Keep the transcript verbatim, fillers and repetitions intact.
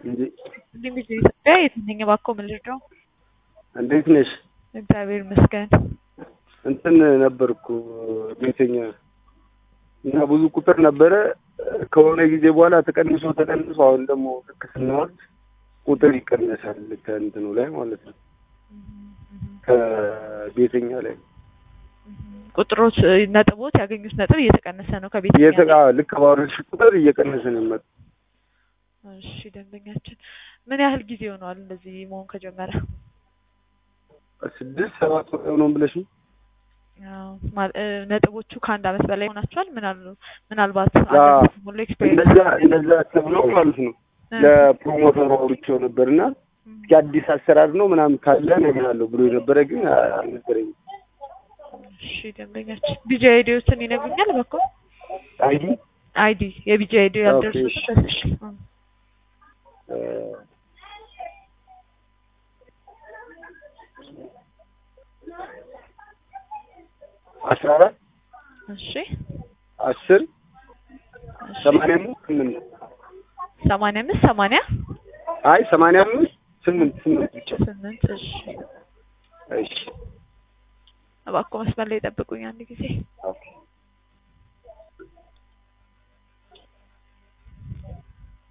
እንዴ እንዴት ኢትዮጵያ የትኛው ባኮ ምልድረው እንዴት ነሽ? እግዚአብሔር ይመስገን። እንትን ነበርኩ ቤተኛ እና ብዙ ቁጥር ነበረ ከሆነ ጊዜ በኋላ ተቀንሶ ተቀንሶ አሁን ደግሞ ልክ ስንወርድ ቁጥር ይቀነሳል ከእንትኑ ላይ ማለት ነው ከቤተኛ ላይ ቁጥሮች ነጥቦች ያገኙት ነጥብ እየተቀነሰ ነው ከቤተኛ እየተቃ ልክ ባወረድሽ ቁጥር እየቀነሰ ነው የሚመጣ። እሺ ደንበኛችን ምን ያህል ጊዜ ሆኗል እንደዚህ መሆን ከጀመረ? ስድስት ሰባት ወር ነው ብለሽ ነው? አዎ ነጥቦቹ ከአንድ አመት በላይ ሆናቸዋል። ምናልባት ምናልባት አዎ ሙሉ ኤክስፒሪየንስ እንደዛ እንደዛ ተብሎ ማለት ነው ለፕሮሞተሩ አውርቼው ነበርና የአዲስ አሰራር ነው ምናምን ካለ ነግራለሁ ብሎ የነበረ ግን አልነገረኝም። እሺ ደንበኛችን ቢጂ አይዲዎችን ይነግሩኛል በኮ አይዲ አይዲ የቢጂ አይዲ ያልደረሱት ተስሽ አስራ አራት እሺ አስር ሰማንያ አምስት ስምንት ሰማንያ አምስት ሰማንያ አይ ሰማንያ አምስት ስምንት ስምንት ብቻ ስምንት እሺ እሺ እባክዎ መስመር ላይ ጠብቁኝ አንድ ጊዜ። ኦኬ